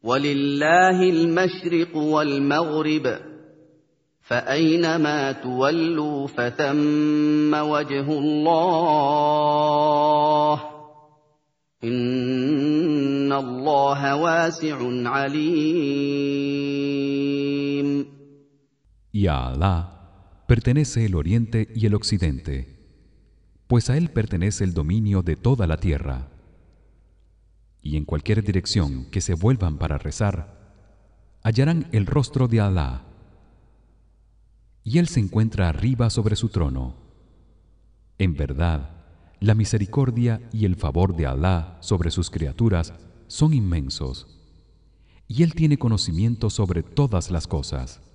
وَلِلَّهِ الْمَشْرِقُ وَالْمَغْرِبُ فَأَيْنَمَا تُوَلُّوا فَثَمَّ وَجْهُ اللَّهِ إِنَّ اللَّهَ وَاسِعٌ عَلِيمٌ. Y a Alá pertenece el oriente y el occidente, pues a él pertenece el dominio de toda la tierra. Y en cualquier dirección que se vuelvan para rezar, hallarán el rostro de Alá. Y él se encuentra arriba sobre su trono. En verdad, la misericordia y el favor de Alá sobre sus criaturas son inmensos, y él tiene conocimiento sobre todas las cosas.